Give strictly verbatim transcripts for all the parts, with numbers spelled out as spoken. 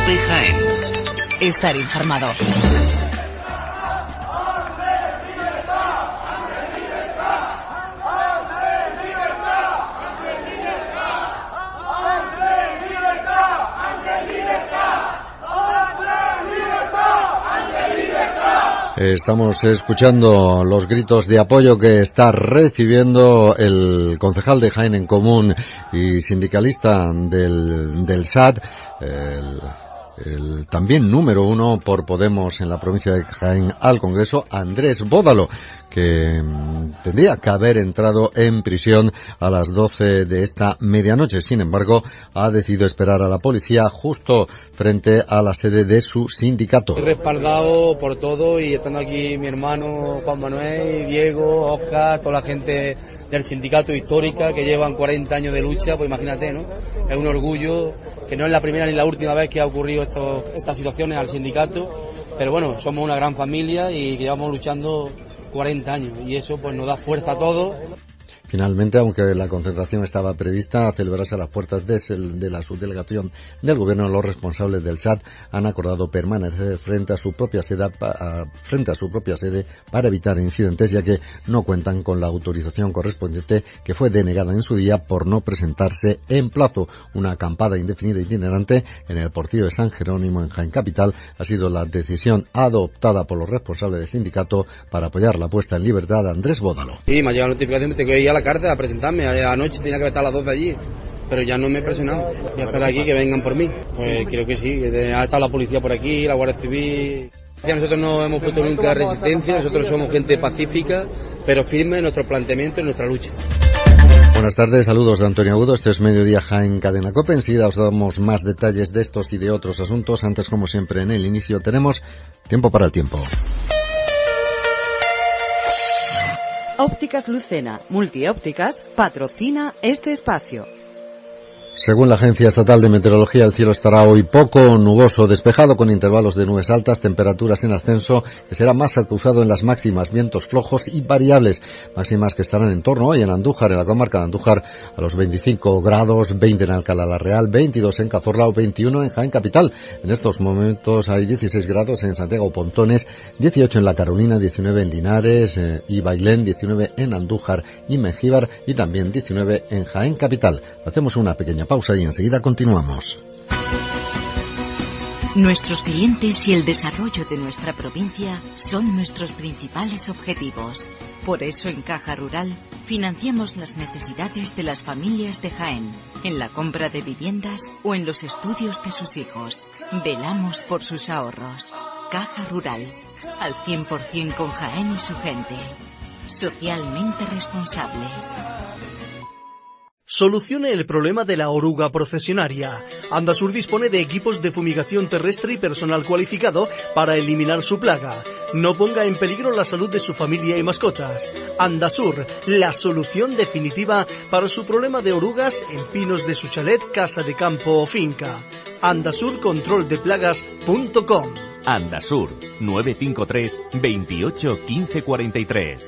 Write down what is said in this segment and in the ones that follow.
COPE Jaén. Estar informado. Estamos escuchando los gritos de apoyo que está recibiendo el concejal de Jaén en Común y sindicalista del, del S A D, el, el también número uno por Podemos en la provincia de Jaén al Congreso, Andrés Bódalo, que tendría que haber entrado en prisión a las doce de esta medianoche. Sin embargo, ha decidido esperar a la policía justo frente a la sede de su sindicato. Respaldado por todo, y estando aquí mi hermano Juan Manuel, Diego, Oscar, toda la gente del sindicato Histórica que llevan cuarenta años de lucha, pues imagínate, ¿no? Es un orgullo, que no es la primera ni la última vez que ha ocurrido esto, estas situaciones al sindicato, pero bueno, somos una gran familia y llevamos luchando cuarenta años, y eso pues nos da fuerza a todos. Finalmente, aunque la concentración estaba prevista a celebrarse a las puertas de, de la subdelegación del Gobierno, los responsables del S A D han acordado permanecer frente a su propia sede, a, frente a su propia sede para evitar incidentes, ya que no cuentan con la autorización correspondiente que fue denegada en su día por no presentarse en plazo. Una acampada indefinida itinerante en el Portillo de San Jerónimo en Jaén Capital ha sido la decisión adoptada por los responsables del sindicato para apoyar la puesta en libertad de Andrés Bódalo. Sí, me ha llegado la notificación, me tengo que ir a la cárcel a presentarme. Anoche tenía que estar a las doce allí, pero ya no me he presionado. Voy a esperar aquí que vengan por mí. Pues creo que sí, ha estado la policía por aquí, la Guardia Civil. Nosotros no hemos puesto nunca resistencia, nosotros somos gente pacífica, pero firme en nuestro planteamiento y en nuestra lucha. Buenas tardes, saludos de Antonio Agudo, este es Mediodía Jaén Cadena COPE. Enseguida os damos más detalles de estos y de otros asuntos. Antes, como siempre, en el inicio tenemos tiempo para el tiempo. Ópticas Lucena, Multiópticas, patrocina este espacio. Según la Agencia Estatal de Meteorología, el cielo estará hoy poco nuboso, despejado con intervalos de nubes altas, temperaturas en ascenso, que será más acusado en las máximas, vientos flojos y variables, máximas que estarán en torno hoy en Andújar, en la comarca de Andújar, a los veinticinco grados, veinte en Alcalá la Real, veintidós en Cazorla, veintiuno en Jaén Capital. En estos momentos hay dieciséis grados en Santiago Pontones, dieciocho en La Carolina, diecinueve en Linares eh, y Bailén, diecinueve en Andújar y Mengíbar y también diecinueve en Jaén Capital. Hacemos una pequeña pausa y enseguida continuamos. Nuestros clientes y el desarrollo de nuestra provincia son nuestros principales objetivos. Por eso en Caja Rural financiamos las necesidades de las familias de Jaén, en la compra de viviendas o en los estudios de sus hijos. Velamos por sus ahorros. Caja Rural, al cien por ciento con Jaén y su gente. Socialmente responsable. Solucione el problema de la oruga procesionaria. Andasur dispone de equipos de fumigación terrestre y personal cualificado para eliminar su plaga. No ponga en peligro la salud de su familia y mascotas. Andasur, la solución definitiva para su problema de orugas en pinos de su chalet, casa de campo o finca. andasur control de plagas punto com. Andasur, nueve cinco tres, veintiocho, quince cuarenta y tres.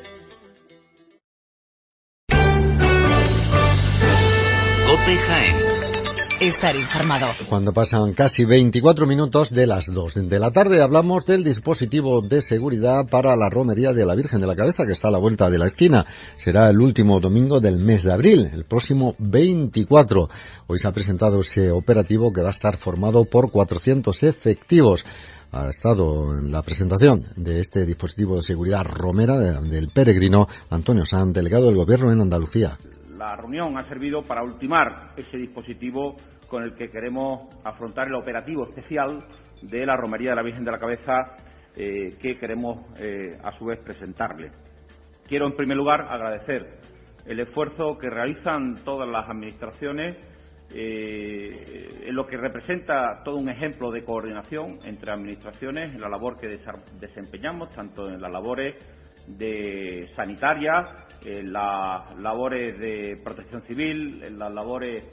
COPE Jaén. Estar informado. Cuando pasan casi veinticuatro minutos de las dos de la tarde, hablamos del dispositivo de seguridad para la romería de la Virgen de la Cabeza, que está a la vuelta de la esquina. Será el último domingo del mes de abril, el próximo veinticuatro. Hoy se ha presentado ese operativo que va a estar formado por cuatrocientos efectivos. Ha estado en la presentación de este dispositivo de seguridad romera del peregrino Antonio Sanz, delegado del Gobierno en Andalucía. La reunión ha servido para ultimar ese dispositivo con el que queremos afrontar el operativo especial de la Romería de la Virgen de la Cabeza eh, que queremos eh, a su vez presentarle. Quiero en primer lugar agradecer el esfuerzo que realizan todas las administraciones eh, en lo que representa todo un ejemplo de coordinación entre administraciones en la labor que desempeñamos, tanto en las labores de sanitarias, en las labores de protección civil, en las labores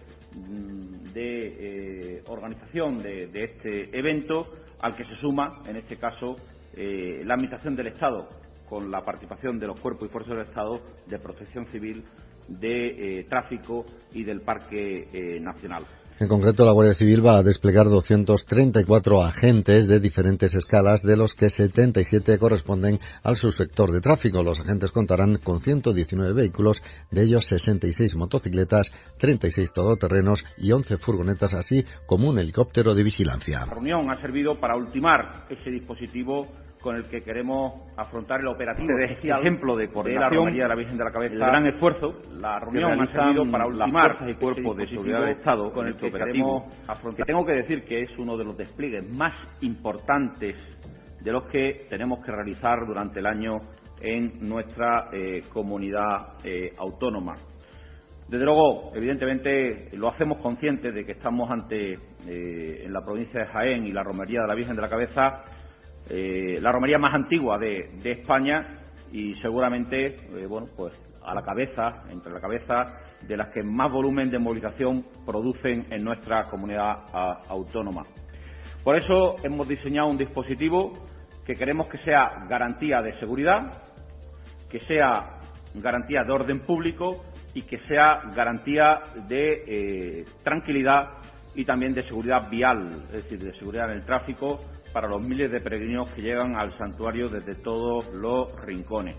de eh, organización de, de este evento, al que se suma, en este caso, eh, la Administración del Estado, con la participación de los cuerpos y fuerzas del Estado de protección civil, de eh, tráfico y del Parque eh, Nacional. En concreto, la Guardia Civil va a desplegar doscientos treinta y cuatro agentes de diferentes escalas, de los que setenta y siete corresponden al subsector de tráfico. Los agentes contarán con ciento diecinueve vehículos, de ellos sesenta y seis motocicletas, treinta y seis todoterrenos y once furgonetas, así como un helicóptero de vigilancia. La reunión ha servido para ultimar ese dispositivo con el que queremos afrontar el operativo especial, ejemplo de coordinación de la Romería de la Virgen de la Cabeza, el gran esfuerzo. La reunión ha servido para ultimar el cuerpo de seguridad de Estado con el que queremos afrontar. Tengo que decir que es uno de los despliegues más importantes de los que tenemos que realizar durante el año en nuestra eh, comunidad eh, autónoma. Desde luego, evidentemente, lo hacemos conscientes de que estamos ante, eh, en la provincia de Jaén y la Romería de la Virgen de la Cabeza, Eh, la romería más antigua de, de España y seguramente, eh, bueno, pues a la cabeza, entre la cabeza de las que más volumen de movilización producen en nuestra comunidad a, autónoma. Por eso hemos diseñado un dispositivo que queremos que sea garantía de seguridad, que sea garantía de orden público y que sea garantía de eh, tranquilidad y también de seguridad vial, es decir, de seguridad en el tráfico, para los miles de peregrinos que llegan al santuario desde todos los rincones.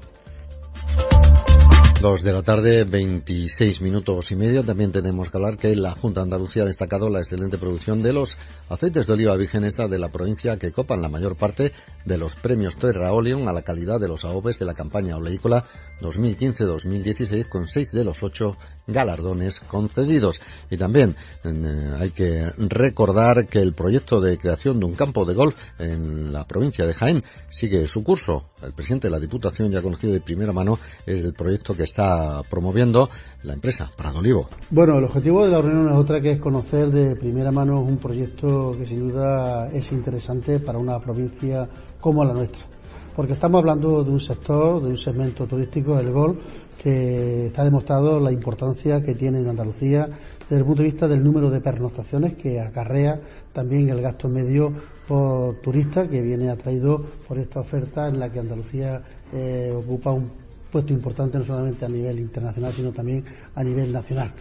Dos de la tarde, veintiséis minutos y medio. También tenemos que hablar que la Junta de Andalucía ha destacado la excelente producción de los aceites de oliva virgen extra de la provincia, que copan la mayor parte de los premios Terra Oleum a la calidad de los aoves de la campaña oleícola dos mil quince dos mil dieciséis, con seis de los ocho galardones concedidos. Y también eh, hay que recordar que el proyecto de creación de un campo de golf en la provincia de Jaén sigue su curso. El presidente de la Diputación, ya conocido de primera mano, es el proyecto que está promoviendo la empresa Prado Olivo. Bueno, el objetivo de la reunión no es otra que es conocer de primera mano un proyecto que sin duda es interesante para una provincia como la nuestra, porque estamos hablando de un sector, de un segmento turístico, el golf, que está demostrado la importancia que tiene en Andalucía desde el punto de vista del número de pernoctaciones que acarrea, también el gasto medio por turista que viene atraído por esta oferta en la que Andalucía eh, ocupa un puesto importante no solamente a nivel internacional sino también a nivel nacional.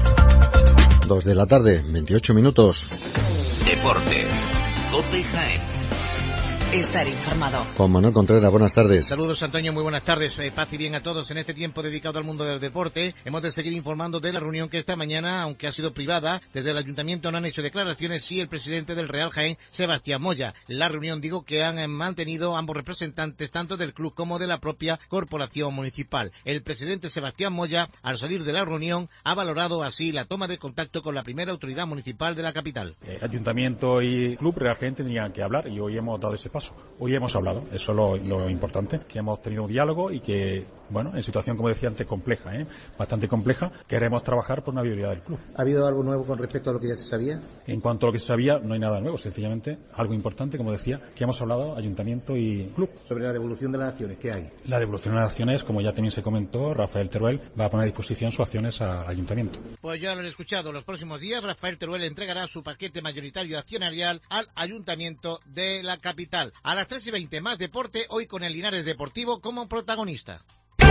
Dos de la tarde, veintiocho minutos. Deportes. COPE Jaén. Estar informado. Juan Manuel Contreras, buenas tardes. Saludos, Antonio, muy buenas tardes. Eh, paz y bien a todos. En este tiempo dedicado al mundo del deporte, hemos de seguir informando de la reunión que esta mañana, aunque ha sido privada, desde el Ayuntamiento no han hecho declaraciones, sí el presidente del Real Jaén, Sebastián Moya. La reunión, digo, que han eh, mantenido ambos representantes, tanto del club como de la propia corporación municipal. El presidente Sebastián Moya, al salir de la reunión, ha valorado así la toma de contacto con la primera autoridad municipal de la capital. El Ayuntamiento y Club Real Jaén tenían que hablar y hoy hemos dado ese paso. Hoy hemos hablado, eso es lo, lo importante, que hemos tenido un diálogo y que, bueno, en situación, como decía antes, compleja, ¿eh? bastante compleja, queremos trabajar por una viabilidad del club. ¿Ha habido algo nuevo con respecto a lo que ya se sabía? En cuanto a lo que se sabía, no hay nada nuevo, sencillamente algo importante, como decía, que hemos hablado Ayuntamiento y club. Sobre la devolución de las acciones, ¿qué hay? La devolución de las acciones, como ya también se comentó, Rafael Teruel va a poner a disposición sus acciones al Ayuntamiento. Pues ya lo han escuchado, los próximos días Rafael Teruel entregará su paquete mayoritario accionarial al Ayuntamiento de la capital. A las tres y veinte más deporte, hoy con el Linares Deportivo como protagonista.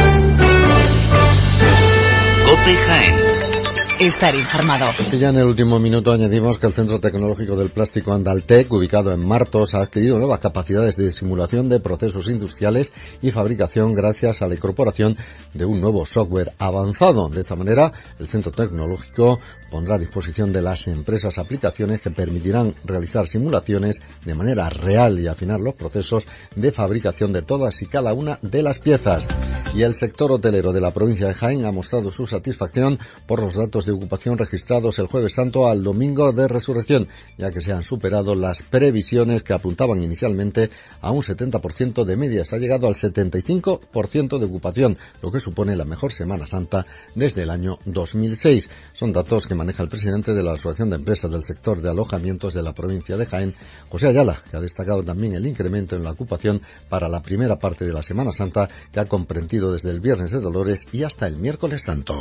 COPE Jaén. Estar informado. Y ya en el último minuto añadimos que el Centro Tecnológico del Plástico Andaltec, ubicado en Martos, ha adquirido nuevas capacidades de simulación de procesos industriales y fabricación gracias a la incorporación de un nuevo software avanzado. De esta manera, el Centro Tecnológico pondrá a disposición de las empresas aplicaciones que permitirán realizar simulaciones de manera real y afinar los procesos de fabricación de todas y cada una de las piezas. Y el sector hotelero de la provincia de Jaén ha mostrado su satisfacción por los datos de ocupación registrados el Jueves Santo al Domingo de Resurrección, ya que se han superado las previsiones que apuntaban inicialmente a un setenta por ciento de media. Se ha llegado al setenta y cinco por ciento de ocupación, lo que supone la mejor Semana Santa desde el año dos mil seis. Son datos que maneja el presidente de la Asociación de Empresas del Sector de Alojamientos de la provincia de Jaén, José Ayala, que ha destacado también el incremento en la ocupación para la primera parte de la Semana Santa, que ha comprendido desde el Viernes de Dolores y hasta el Miércoles Santo.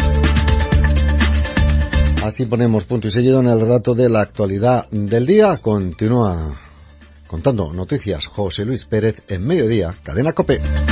Así ponemos punto y seguido en el dato de la actualidad del día. Continúa contando noticias José Luis Pérez en Mediodía, Cadena COPE.